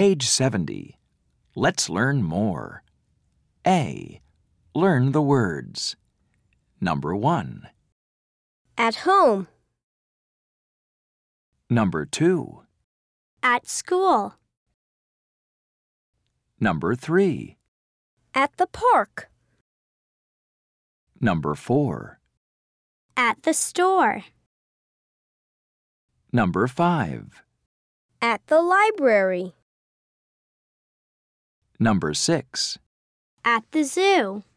Page 70. Let's learn more. A. Learn the words. Number 1. At home. Number 2. At school. Number 3. At the park. Number 4. At the store. Number 5. At the library. Number 6. At the zoo.